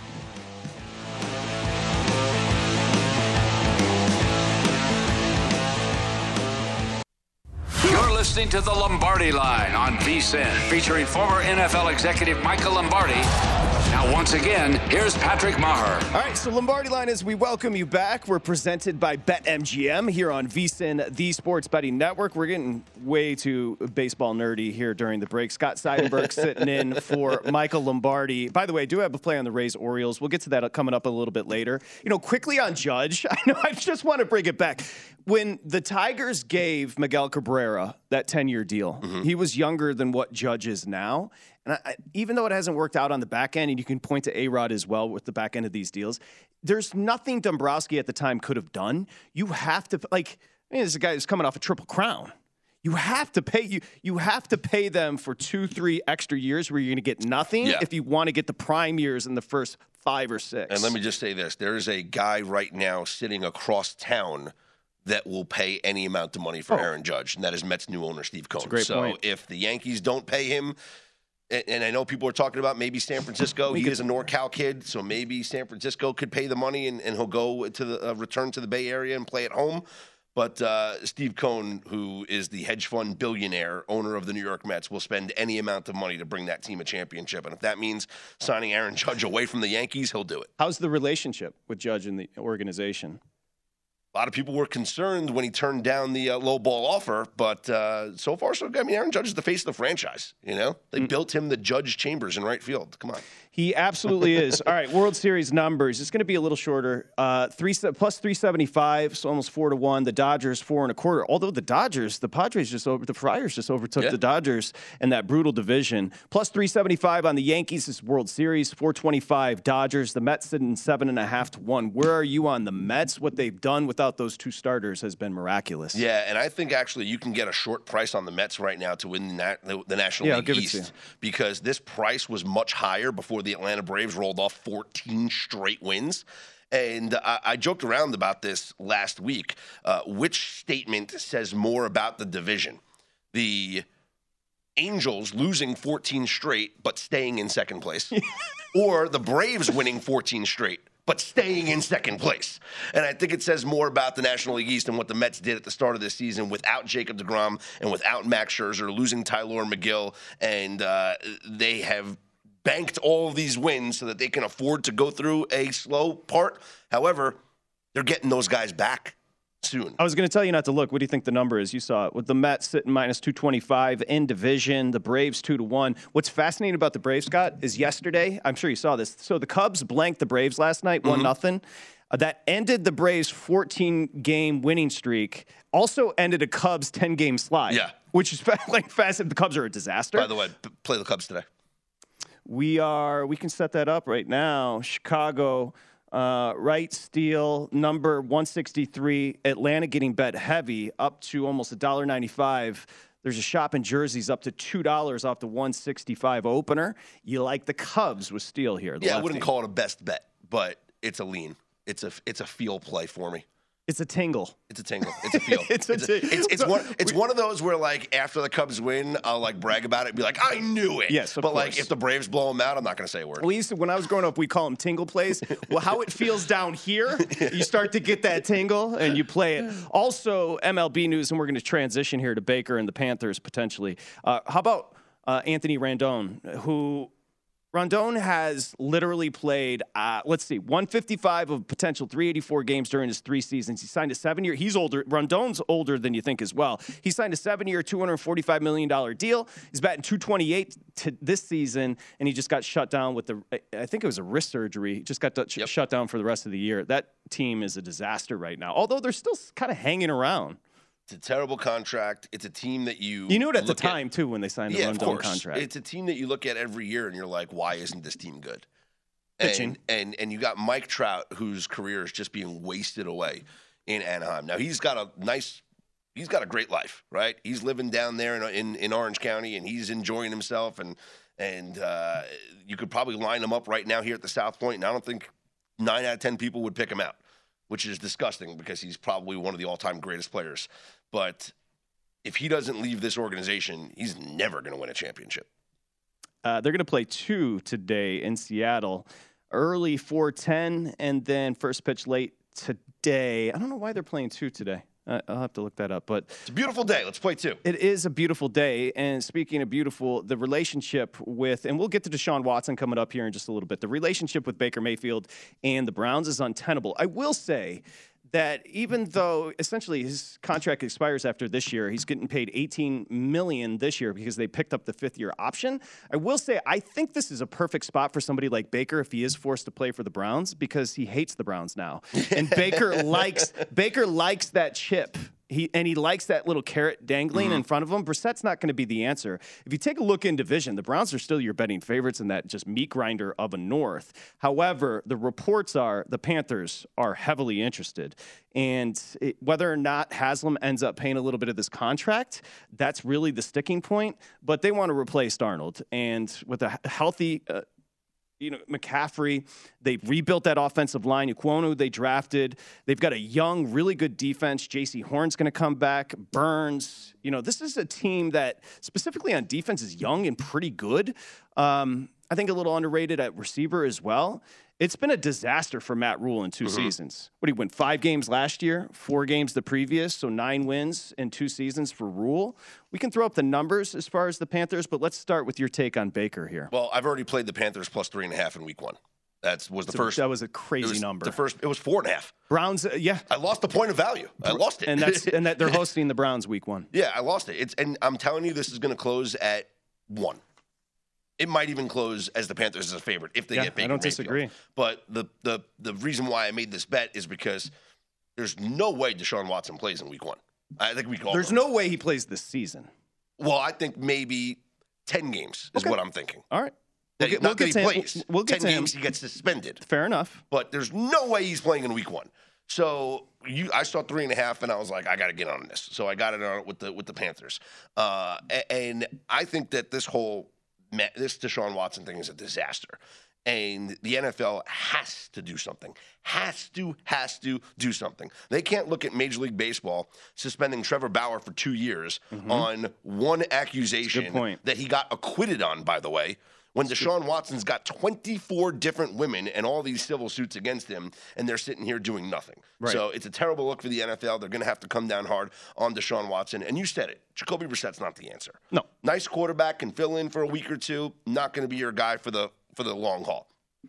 You're listening to the Lombardi Line on V S I N, featuring former N F L executive Michael Lombardi. Now, once again, here's Patrick Maher. All right, so Lombardi Line, as we welcome you back, we're presented by BetMGM here on V S I N, the Sports Betting Network. We're getting way too baseball nerdy here during the break. Scott Seidenberg sitting in for Michael Lombardi. By the way, I do have a play on the Rays Orioles. We'll get to that coming up a little bit later. You know, quickly on Judge, I know I just want to bring it back. When the Tigers gave Miguel Cabrera that ten-year deal, mm-hmm. he was younger than what Judge is now. And I, even though it hasn't worked out on the back end, and you can point to A-Rod as well with the back end of these deals, there's nothing Dombrowski at the time could have done. You have to, like, I mean, this is a guy who's coming off a triple crown. You have to pay you. You have to pay them for two, three extra years where you're going to get nothing yeah. if you want to get the prime years in the first five or six. And let me just say this: there is a guy right now sitting across town that will pay any amount of money for oh. Aaron Judge, and that is Mets new owner Steve Cohen. Great so point. if the Yankees don't pay him, and, and I know people are talking about maybe San Francisco. He could, is a NorCal kid, so maybe San Francisco could pay the money and, and he'll go to the uh, return to the Bay Area and play at home. But uh, Steve Cohen, who is the hedge fund billionaire, owner of the New York Mets, will spend any amount of money to bring that team a championship. And if that means signing Aaron Judge away from the Yankees, he'll do it. How's the relationship with Judge and the organization? A lot of people were concerned when he turned down the uh, low ball offer, but uh, so far, so good. I mean, Aaron Judge is the face of the franchise. You know, they mm. built him the Judge Chambers in right field. Come on. He absolutely is. All right, World Series numbers. It's going to be a little shorter. Uh, three plus three seventy five, so almost four to one. The Dodgers four and a quarter. Although the Dodgers, the Padres just over, the Friars just overtook yeah. the Dodgers in that brutal division. Plus three seventy five on the Yankees. This World Series four twenty five. Dodgers. The Mets sitting seven and a half to one. Where are you on the Mets? What they've done without those two starters has been miraculous. Yeah, and I think actually you can get a short price on the Mets right now to win the, the, the National yeah, League I'll give East it to you. because this price was much higher before the Atlanta Braves rolled off fourteen straight wins. And I, I joked around about this last week. Uh, which statement says more about the division? The Angels losing fourteen straight but staying in second place, or the Braves winning fourteen straight but staying in second place? And I think it says more about the National League East and what the Mets did at the start of this season without Jacob deGrom and without Max Scherzer, losing Tylor Megill, and uh, they have banked all of these wins so that they can afford to go through a slow part. However, they're getting those guys back soon. I was going to tell you not to look. What do you think the number is? You saw it with the Mets sitting minus two twenty-five in division, the Braves two to one. What's fascinating about the Braves, Scott, is yesterday, I'm sure you saw this. So the Cubs blanked the Braves last night, one nothing. Uh, that ended the Braves' fourteen-game winning streak. Also ended a Cubs ten-game slide. Yeah. Which is like fascinating. The Cubs are a disaster. By the way, p- play the Cubs today. We are, we can set that up right now. Chicago, uh, right, Steele, number one sixty-three. Atlanta getting bet heavy, up to almost one ninety-five. There's a shop in Jersey's up to two dollars off the one sixty-five opener. You like the Cubs with Steele here. Yeah, I wouldn't call it a best bet, but it's a lean. It's a it's a feel play for me. It's a tingle. It's a tingle. It's a feel. it's a it's, t- a, it's, it's so, one. It's we, one of those where like after the Cubs win, I'll like brag about it and be like, I knew it. Yes, of but course. like if the Braves blow them out, I'm not going to say a word. We used to, when I was growing up, we call them tingle plays. Well, how it feels down here, you start to get that tingle and you play it. Also, M L B news, and we're going to transition here to Baker and the Panthers potentially. Uh, how about uh, Anthony Rendon, who? Rondon has literally played, uh, let's see, one fifty-five of potential three eighty-four games during his three seasons. He signed a seven-year. He's older. Rondon's older than you think as well. He signed a seven-year, two hundred forty-five million dollars deal. He's batting two twenty-eight to this season, and he just got shut down with the, I think it was a wrist surgery. He just got yep. shut down for the rest of the year. That team is a disaster right now, although they're still kind of hanging around. It's a terrible contract. It's a team that you You knew it at the time, at, too, when they signed the yeah, Rondon of course. contract. It's a team that you look at every year and you're like, why isn't this team good? Pitching. And, and and you got Mike Trout, whose career is just being wasted away in Anaheim. Now, he's got a nice – he's got a great life, right? He's living down there in, in, in Orange County, and he's enjoying himself. And, and uh, you could probably line him up right now here at the South Point, and I don't think nine out of ten people would pick him out, which is disgusting because he's probably one of the all-time greatest players. But – if he doesn't leave this organization, he's never going to win a championship. Uh, they're going to play two today in Seattle. Early four ten, and then first pitch late today. I don't know why they're playing two today. Uh, I'll have to look that up. But it's a beautiful day. Let's play two. It is a beautiful day. And speaking of beautiful, the relationship with, and we'll get to Deshaun Watson coming up here in just a little bit. The relationship with Baker Mayfield and the Browns is untenable. I will say that even though essentially his contract expires after this year, he's getting paid eighteen million dollars this year because they picked up the fifth-year option. I will say I think this is a perfect spot for somebody like Baker if he is forced to play for the Browns because he hates the Browns now. And Baker likes Baker likes that chip. He and he likes that little carrot dangling mm-hmm. in front of him. Brissett's not going to be the answer. If you take a look in division, the Browns are still your betting favorites in that just meat grinder of a North. However, the reports are the Panthers are heavily interested. And it, whether or not Haslam ends up paying a little bit of this contract, that's really the sticking point. But they want to replace Darnold. And with a healthy uh, You know, McCaffrey, they rebuilt that offensive line. Ukwonu, they drafted. They've got a young, really good defense. J C Horn's going to come back. Burns. You know, this is a team that specifically on defense is young and pretty good. Um, I think a little underrated at receiver as well. It's been a disaster for Matt Rule in two mm-hmm. seasons. What, he went five games last year, four games the previous, so nine wins in two seasons for Rule. We can throw up the numbers as far as the Panthers, but let's start with your take on Baker here. Well, I've already played the Panthers plus three and a half in week one. That was the so first. That was a crazy was number. The first, it was four and a half. Browns, uh, yeah. I lost the point of value. I lost it, and that's and that they're hosting the Browns week one. Yeah, I lost it. It's and I'm telling you, this is going to close at one. It might even close as the Panthers as a favorite if they yeah, get Baker I don't Mayfield. disagree. But the, the the reason why I made this bet is because there's no way Deshaun Watson plays in week one. I think we call There's no way he plays this season. Well, I think maybe ten games is okay. what I'm thinking. All right. We'll get, Not we'll that he get plays. Him. We'll get ten to games him. he gets suspended. Fair enough. But there's no way he's playing in week one. So you, I saw three and a half, and I was like, I got to get on this. So I got it on with the with the Panthers. Uh, and I think that this whole this Deshaun Watson thing is a disaster. And the N F L has to do something. Has to, has to do something. They can't look at Major League Baseball suspending Trevor Bauer for two years mm-hmm. on one accusation that he got acquitted on, by the way, when Deshaun Watson's got twenty-four different women and all these civil suits against him, and they're sitting here doing nothing. Right. So it's a terrible look for the N F L. They're going to have to come down hard on Deshaun Watson. And you said it. Jacoby Brissett's not the answer. No. Nice quarterback, can fill in for a week or two. Not going to be your guy for the for the long haul.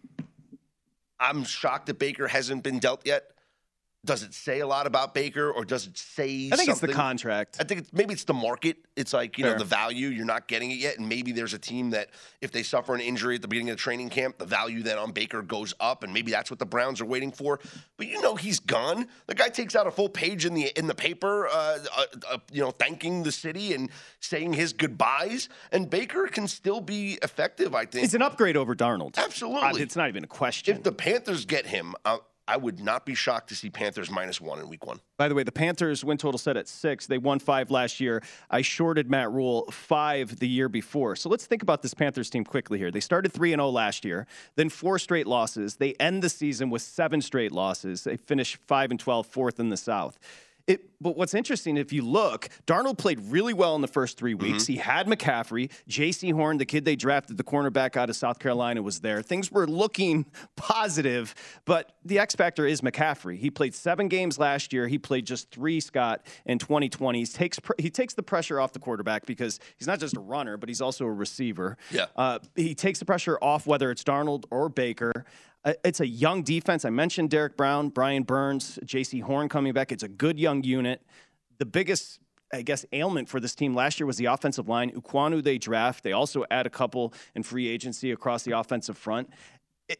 I'm shocked that Baker hasn't been dealt yet. Does it say a lot about Baker, or does it say I think something? It's the contract. I think it's, maybe it's the market. It's like, you Fair. know, the value. You're not getting it yet, and maybe there's a team that if they suffer an injury at the beginning of the training camp, the value then on Baker goes up, and maybe that's what the Browns are waiting for. But you know he's gone. The guy takes out a full page in the in the paper, uh, uh, uh, you know, thanking the city and saying his goodbyes, and Baker can still be effective, I think. It's an upgrade over Darnold. Absolutely. Uh, it's not even a question. If the Panthers get him, uh, I would not be shocked to see Panthers minus one in week one. By the way, the Panthers win total set at six. They won five last year. I shorted Matt Rule five the year before. So let's think about this Panthers team quickly here. They started three and oh last year, then four straight losses. They end the season with seven straight losses. They finish five and twelve, fourth in the South. It, but what's interesting, if you look, Darnold played really well in the first three weeks. Mm-hmm. He had McCaffrey. J C Horn, the kid they drafted, the cornerback out of South Carolina, was there. Things were looking positive, but the X factor is McCaffrey. He played seven games last year. He played just three, Scott, in twenty twenty. He takes, he takes the pressure off the quarterback because he's not just a runner, but he's also a receiver. Yeah. Uh, he takes the pressure off whether it's Darnold or Baker. It's a young defense. I mentioned Derek Brown, Brian Burns, J C Horn coming back. It's a good young unit. The biggest, I guess, ailment for this team last year was the offensive line. Ukwonu they draft. They also add a couple in free agency across the offensive front. It,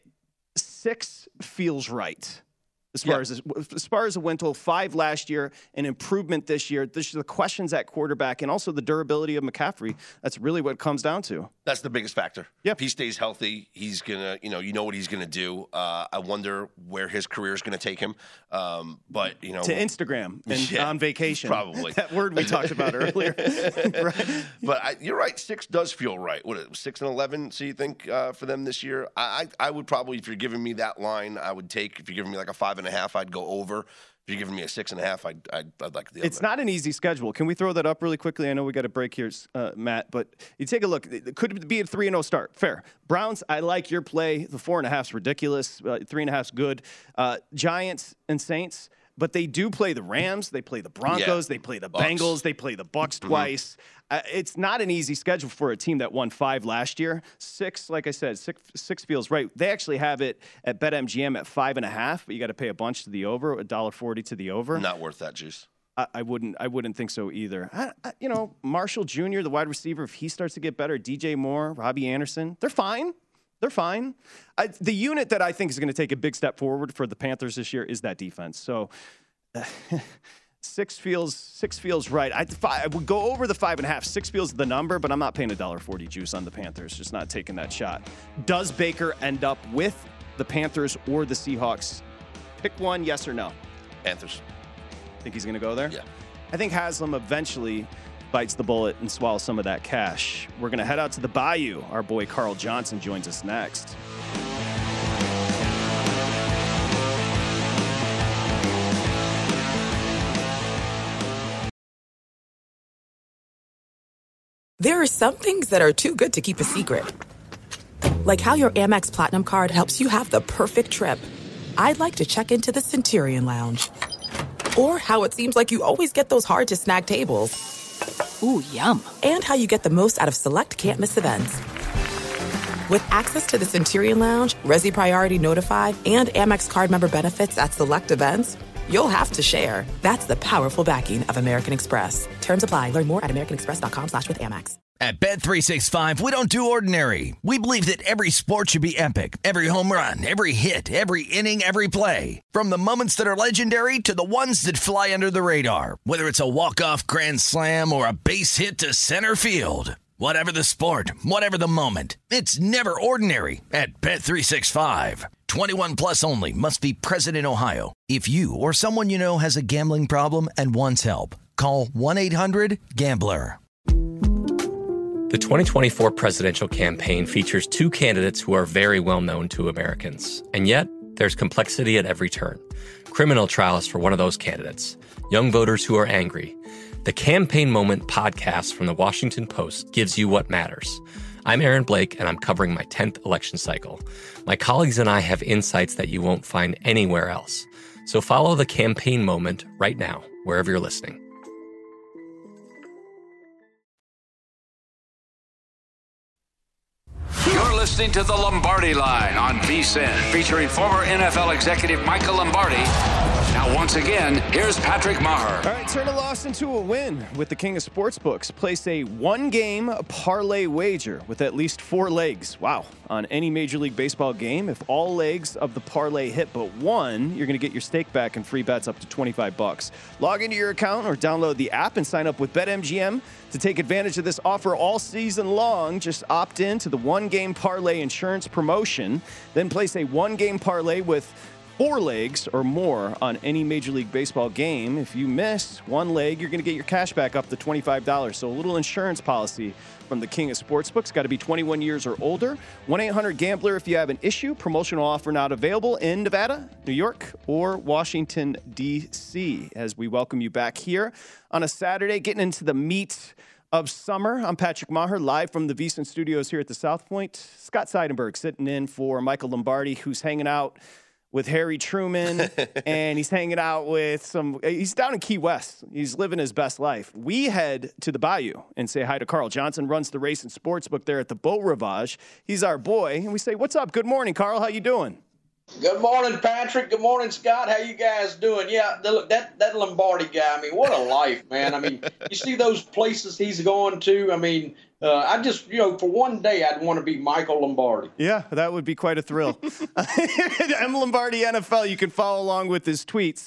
six feels right. As far, yeah. as, as far as a win total, five last year, an improvement this year. This is the questions at quarterback and also the durability of McCaffrey. That's really what it comes down to. That's the biggest factor. Yep. If he stays healthy, he's going to, you know, you know what he's going to do. Uh, I wonder where his career is going to take him. Um, but, you know. To Instagram and yeah, on vacation. Probably. That word we talked about earlier. Right. But I, you're right. Six does feel right. What, six and eleven, so you think, uh, for them this year? I, I, I would probably, if you're giving me that line, I would take, if you're giving me like a five and a half, I'd go over. If you're giving me a six and a half, I'd, I'd, I'd like the other. It's not an easy schedule. Can we throw that up really quickly? I know we got a break here, uh, Matt, but you take a look. It could be a three and oh start. Fair. Browns, I like your play. The four and a half's ridiculous. Uh, three and a half's good. Uh, Giants and Saints, but they do play the Rams. They play the Broncos. Yeah. They play the Bucks. Bengals. They play the Bucks Mm-hmm. twice. Uh, it's not an easy schedule for a team that won five last year. Six, like I said, six, six feels right. They actually have it at BetMGM at five and a half, but you got to pay a bunch to the over, one dollar forty to the over. Not worth that juice. I, I wouldn't. I wouldn't think so either. I, I, you know, Marshall Junior, the wide receiver, if he starts to get better, D J Moore, Robbie Anderson, they're fine. They're fine. I, the unit that I think is going to take a big step forward for the Panthers this year is that defense. So. Uh, Six feels six feels right. I, five, I would go over the five and a half. Six feels the number, but I'm not paying a dollar forty juice on the Panthers. Just not taking that shot. Does Baker end up with the Panthers or the Seahawks? Pick one, yes or no. Panthers. Think he's going to go there? Yeah. I think Haslam eventually bites the bullet and swallows some of that cash. We're going to head out to the Bayou. Our boy Carl Johnson joins us next. There are some things that are too good to keep a secret. Like how your Amex Platinum card helps you have the perfect trip. I'd like to check into the Centurion Lounge. Or how it seems like you always get those hard-to-snag tables. Ooh, yum. And how you get the most out of select can't-miss events. With access to the Centurion Lounge, Resi Priority Notified, and Amex card member benefits at select events, you'll have to share. That's the powerful backing of American Express. Terms apply. Learn more at americanexpress.com slash with Amex. At Bet three sixty-five, we don't do ordinary. We believe that every sport should be epic. Every home run, every hit, every inning, every play. From the moments that are legendary to the ones that fly under the radar. Whether it's a walk-off grand slam or a base hit to center field. Whatever the sport, whatever the moment, it's never ordinary at Bet three sixty-five. twenty-one plus only. Must be present in Ohio. If you or someone you know has a gambling problem and wants help, call one eight hundred gambler. The twenty twenty-four presidential campaign features two candidates who are very well known to Americans. And yet, there's complexity at every turn. Criminal trials for one of those candidates. Young voters who are angry. The Campaign Moment podcast from the Washington Post gives you what matters. I'm Aaron Blake, and I'm covering my tenth election cycle. My colleagues and I have insights that you won't find anywhere else. So follow The Campaign Moment right now, wherever you're listening. You're listening to The Lombardi Line on V S I N, featuring former N F L executive Michael Lombardi. Now, once again, here's Patrick Maher. All right, turn a loss into a win with the king of sportsbooks. Place a one-game parlay wager with at least four legs. Wow. On any Major League Baseball game, if all legs of the parlay hit but one, you're going to get your stake back and free bets up to twenty-five bucks. Log into your account or download the app and sign up with BetMGM to take advantage of this offer all season long. Just opt in to the one-game parlay insurance promotion. Then place a one-game parlay with four legs or more on any Major League Baseball game. If you miss one leg, you're going to get your cash back up to twenty-five dollars. So a little insurance policy from the King of Sportsbooks. Got to be twenty-one years or older. one eight hundred gambler if you have an issue. Promotional offer not available in Nevada, New York, or Washington, D C As we welcome you back here on a Saturday, getting into the meat of summer. I'm Patrick Maher, live from the VSiN Studios here at the South Point. Scott Seidenberg sitting in for Michael Lombardi, who's hanging out with Harry Truman, and he's hanging out with some, he's down in Key West. He's living his best life. We head to the Bayou and say hi to Carl Johnson, runs the race and sportsbook there at the Beau Rivage. He's our boy, and we say, what's up? Good morning, Carl. How you doing? Good morning, Patrick. Good morning, Scott. How you guys doing? Yeah, the, that that Lombardi guy, I mean, what a life, man. I mean, you see those places he's going to, I mean, uh, I just, you know, for one day I'd want to be Michael Lombardi. Yeah, that would be quite a thrill. M. Lombardi N F L, you can follow along with his tweets.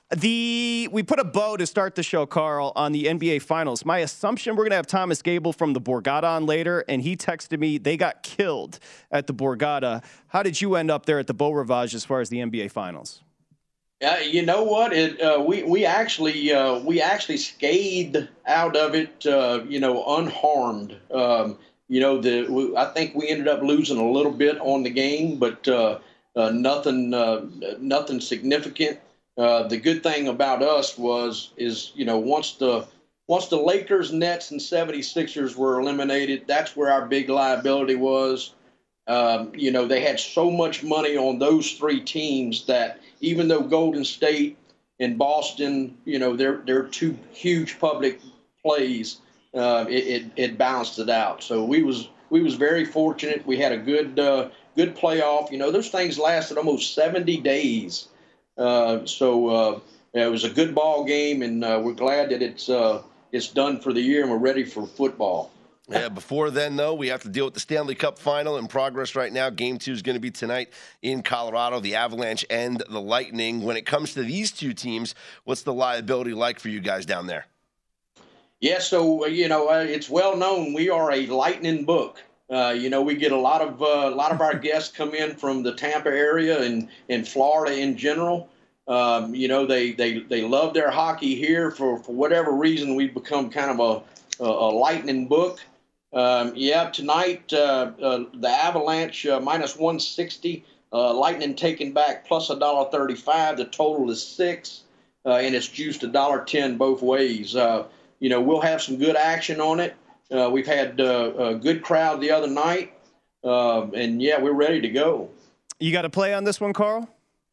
The we put a bow to start the show, Carl, on the N B A Finals. My assumption, we're going to have Thomas Gable from the Borgata on later, and he texted me they got killed at the Borgata. How did you end up there at the Beau Rivage as far as the N B A Finals? Uh, you know what? It uh, we we actually uh, we actually scathed out of it, uh, you know, unharmed. Um, you know, the we, I think we ended up losing a little bit on the game, but uh, uh, nothing uh, nothing significant. Uh, the good thing about us was, is, you know, once the once the Lakers, Nets, and seventy-sixers were eliminated, that's where our big liability was. Um, you know, they had so much money on those three teams that even though Golden State and Boston, you know, they're, they're two huge public plays, uh, it, it, it balanced it out. So we was we was very fortunate. We had a good uh, good playoff. You know, those things lasted almost seventy days. Uh, so uh, it was a good ball game, and uh, we're glad that it's uh, it's done for the year, and we're ready for football. Yeah, before then, though, we have to deal with the Stanley Cup final in progress right now. Game two is going to be tonight in Colorado, the Avalanche and the Lightning. When it comes to these two teams, what's the liability like for you guys down there? Yeah, so, uh, you know, uh, it's well known we are a Lightning book. Uh, you know, we get a lot of uh, a lot of our guests come in from the Tampa area and, and Florida in general. Um, you know, they, they, they love their hockey here. For, for whatever reason, we've become kind of a, a, a Lightning book. Um, yeah, tonight, uh, uh, the Avalanche uh, minus one sixty, uh, Lightning taking back plus one dollar thirty-five. The total is six, uh, and it's juiced one dollar ten both ways. Uh, you know, we'll have some good action on it. Uh, we've had uh, a good crowd the other night, uh, and, yeah, we're ready to go. You got to play on this one, Carl?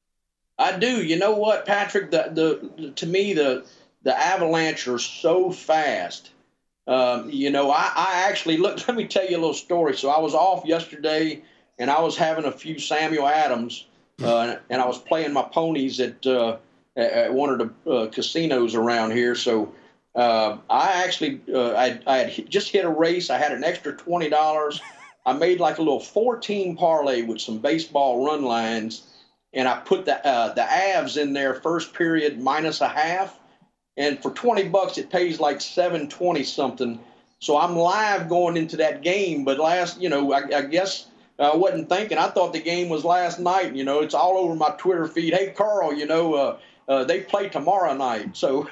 I do. You know what, Patrick? The, the, to me, the the Avalanche are so fast. Um, you know, I, I actually – look. Let me tell you a little story. So I was off yesterday, and I was having a few Samuel Adams, uh, and I was playing my ponies at, uh, at one of the uh, casinos around here. So – Uh, I actually, uh, I, I had just hit a race. I had an extra twenty dollars. I made like a little fourteen parlay with some baseball run lines, and I put the uh, the Avs in there first period minus a half. And for twenty bucks, it pays like seven twenty something. So I'm live going into that game. But last, you know, I, I guess I wasn't thinking. I thought the game was last night. You know, it's all over my Twitter feed. Hey, Carl, you know, uh, uh, they play tomorrow night. So.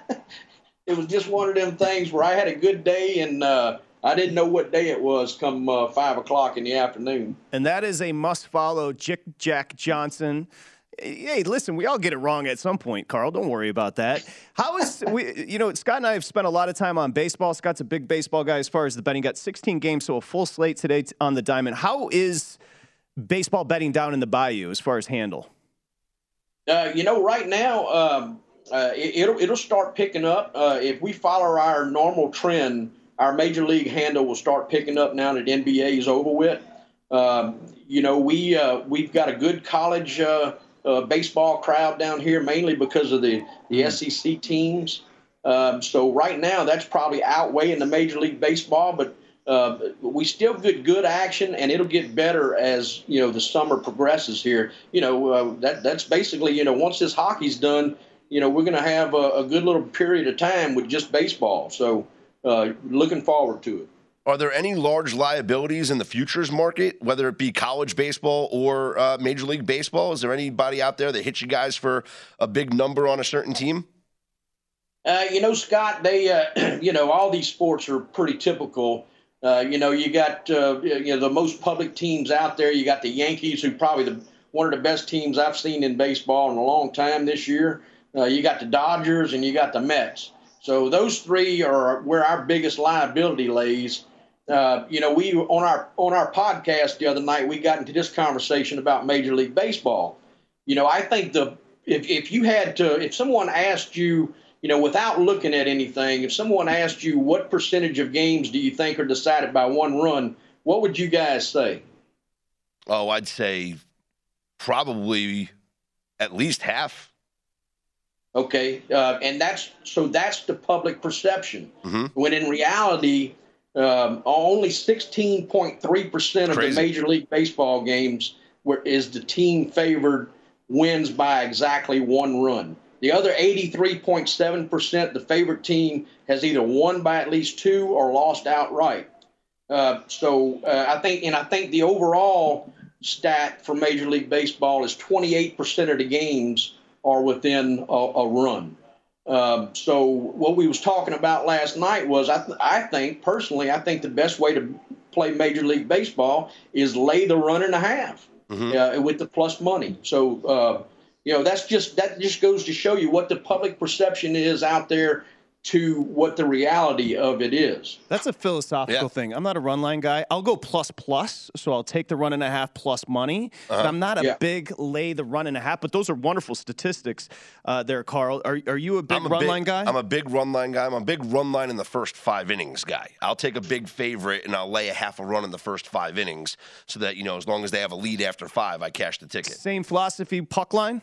It was just one of them things where I had a good day, and uh, I didn't know what day it was come uh, five o'clock in the afternoon. And that is a must-follow, Jick Jack Johnson. Hey, listen, we all get it wrong at some point, Carl. Don't worry about that. How is we? You know, Scott and I have spent a lot of time on baseball. Scott's a big baseball guy as far as the betting. Got sixteen games, so a full slate today on the diamond. How is baseball betting down in the Bayou as far as handle? Uh, you know, right now. Um, Uh, it, it'll it'll start picking up uh, if we follow our normal trend. Our major league handle will start picking up now that N B A is over with. Um, you know, we uh, we've got a good college uh, uh, baseball crowd down here, mainly because of the the S E C teams. Um, so right now, that's probably outweighing the Major League Baseball, but uh, we still get good action, and it'll get better as you know the summer progresses here. You know, uh, that that's basically you know once this hockey's done. You know, we're going to have a, a good little period of time with just baseball. So uh, looking forward to it. Are there any large liabilities in the futures market, whether it be college baseball or uh, Major League Baseball? Is there anybody out there that hits you guys for a big number on a certain team? Uh, you know, Scott, they, uh, you know, all these sports are pretty typical. Uh, you know, you got, uh, you know, the most public teams out there. You got the Yankees, who probably the one of the best teams I've seen in baseball in a long time this year. Uh, you got the Dodgers and you got the Mets. So those three are where our biggest liability lays. Uh, you know, we on our on our podcast the other night, we got into this conversation about Major League Baseball. You know, I think the if if you had to, if someone asked you, you know, without looking at anything, if someone asked you what percentage of games do you think are decided by one run, what would you guys say? Oh, I'd say probably at least half. Okay, uh, and that's so that's the public perception. Mm-hmm. When in reality, um, only sixteen point three percent of the Major League Baseball games where is the team favored wins by exactly one run. The other eighty-three point seven percent, the favorite team has either won by at least two or lost outright. Uh, so uh, I think, and I think the overall stat for Major League Baseball is twenty-eight percent of the games are within a, a run. Um, so what we was talking about last night was, I, th- I think personally, I think the best way to play Major League Baseball is lay the run and a half mm-hmm. uh, with the plus money. So, uh, you know, that's just, that just goes to show you what the public perception is out there to what the reality of it is. That's a philosophical Yeah. thing. I'm not a run line guy. I'll go plus plus, so I'll take the run and a half plus money. Uh-huh. But I'm not a Yeah. big lay the run and a half. But those are wonderful statistics uh, there, Carl. Are are you a big I'm a run big, line guy? I'm a big run line guy. I'm a big run line in the first five innings guy. I'll take a big favorite and I'll lay a half a run in the first five innings so that, you know, as long as they have a lead after five, I cash the ticket. Same philosophy, puck line.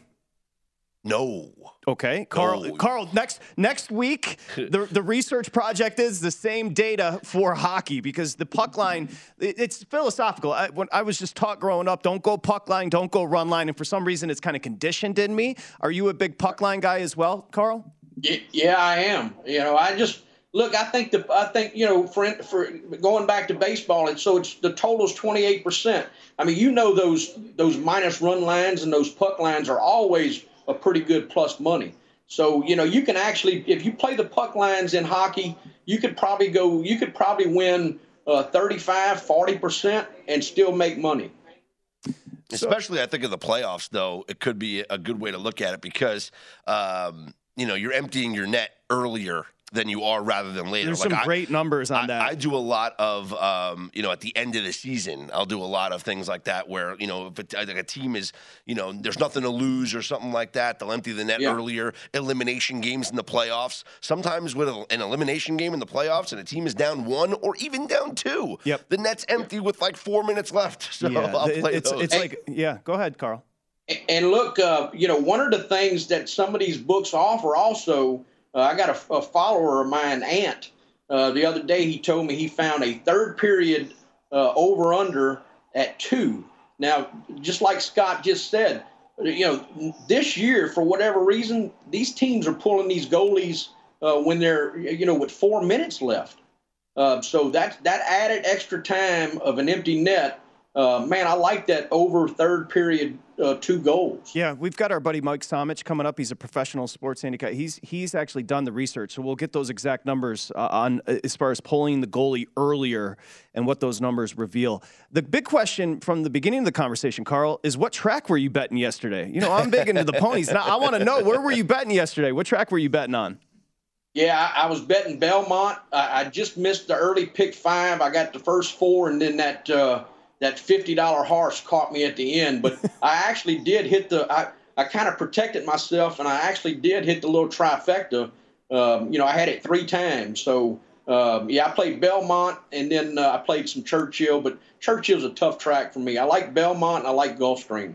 No. Okay, Carl. No. Carl. Next next week, the the research project is the same data for hockey because the puck line. It, it's philosophical. I, when I was just taught growing up, don't go puck line, don't go run line, and for some reason, it's kind of conditioned in me. Are you a big puck line guy as well, Carl? Yeah, yeah, I am. You know, I just look. I think the I think you know for for going back to baseball, and so it's the total's twenty-eight percent. I mean, you know those those minus run lines and those puck lines are always a pretty good plus money. So, you know, you can actually, if you play the puck lines in hockey, you could probably go, you could probably win uh, thirty-five, forty percent and still make money. Especially, I think, in the playoffs, though, it could be a good way to look at it because, um, you know, you're emptying your net earlier than you are rather than later. There's like some I, great numbers on I, that. I do a lot of, um, you know, at the end of the season, I'll do a lot of things like that where, you know, if it, like a team is, you know, there's nothing to lose or something like that, they'll empty the net Yeah. earlier. Elimination games in the playoffs. Sometimes with a, an elimination game in the playoffs and a team is down one or even down two, Yep. the net's empty with like four minutes left. So yeah, I'll it- play it's those. it's like yeah. Go ahead, Carl. And look, uh, you know, one of the things that some of these books offer also, uh, I got a, a follower of mine, Ant, uh, the other day he told me he found a third period uh, over-under at two. Now, just like Scott just said, you know, this year, for whatever reason, these teams are pulling these goalies uh, when they're, you know, with four minutes left. Uh, so that, that added extra time of an empty net, uh, man, I like that over third period uh, two goals. Yeah, we've got our buddy Mike Somich coming up. He's a professional sports handicap. He's he's actually done the research, so we'll get those exact numbers uh, on uh, as far as pulling the goalie earlier and what those numbers reveal. The big question from the beginning of the conversation, Carl, is what track were you betting yesterday? You know, I'm big into the ponies. Now I want to know, where were you betting yesterday? What track were you betting on? Yeah, I, I was betting Belmont. I, I just missed the early pick five. I got the first four, and then that uh, that fifty dollar horse caught me at the end. But I actually did hit the I, – I kind of protected myself, and I actually did hit the little trifecta. Um, you know, I had it three times. So, um, yeah, I played Belmont, and then uh, I played some Churchill. But Churchill's a tough track for me. I like Belmont, and I like Gulfstream.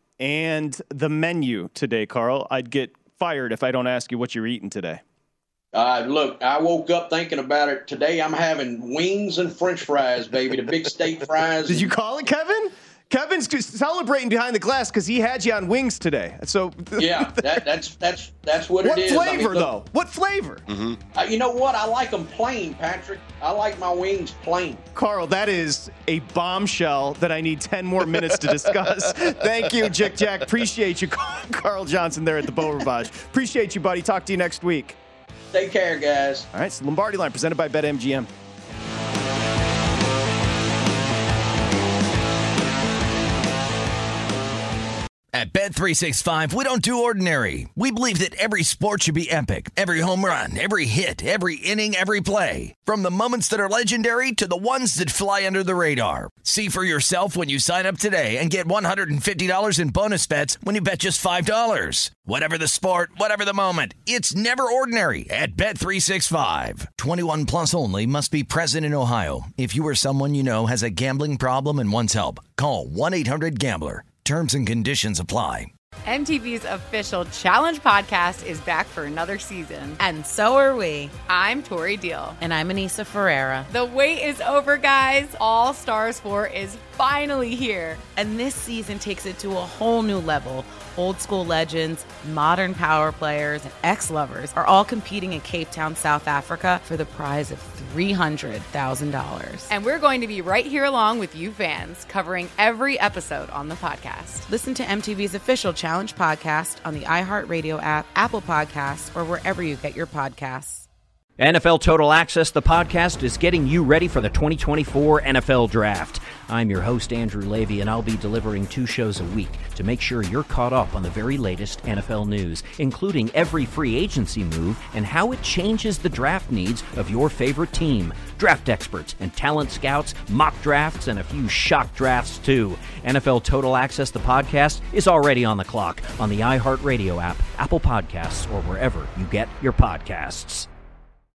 And the menu today, Carl. I'd get fired if I don't ask you what you're eating today. Uh, look, I woke up thinking about it. Today I'm having wings and French fries, baby. The big steak fries. Did you call it, Kevin? Kevin's celebrating behind the glass because he had you on wings today. So yeah, that, that's that's that's what, what it is. What flavor, I mean, though? What flavor? Mm-hmm. Uh, you know what? I like them plain, Patrick. I like my wings plain. Carl, that is a bombshell that I need ten more minutes to discuss. Thank you, Jick Jack. Appreciate you, Carl Johnson there at the Beau Rivage. Appreciate you, buddy. Talk to you next week. Take care, guys. All right, it's the Lombardi Line presented by BetMGM. At Bet three sixty-five, we don't do ordinary. We believe that every sport should be epic. Every home run, every hit, every inning, every play. From the moments that are legendary to the ones that fly under the radar. See for yourself when you sign up today and get one hundred fifty dollars in bonus bets when you bet just five dollars. Whatever the sport, whatever the moment, it's never ordinary at Bet three sixty-five. twenty-one plus only. Must be present in Ohio. If you or someone you know has a gambling problem and wants help, call one eight hundred gambler. Terms and conditions apply. M T V's official Challenge podcast is back for another season. And so are we. I'm Tori Deal. And I'm Anissa Ferreira. The wait is over, guys. All Stars four is finally here. And this season takes it to a whole new level. Old school legends, modern power players, and ex-lovers are all competing in Cape Town, South Africa for the prize of three hundred thousand dollars. And we're going to be right here along with you fans, covering every episode on the podcast. Listen to M T V's official Challenge podcast on the iHeartRadio app, Apple Podcasts, or wherever you get your podcasts. N F L Total Access, the podcast, is getting you ready for the twenty twenty-four N F L Draft. I'm your host, Andrew Levy, and I'll be delivering two shows a week to make sure you're caught up on the very latest N F L news, including every free agency move and how it changes the draft needs of your favorite team. Draft experts and talent scouts, mock drafts, and a few shock drafts, too. N F L Total Access, the podcast, is already on the clock on the iHeartRadio app, Apple Podcasts, or wherever you get your podcasts.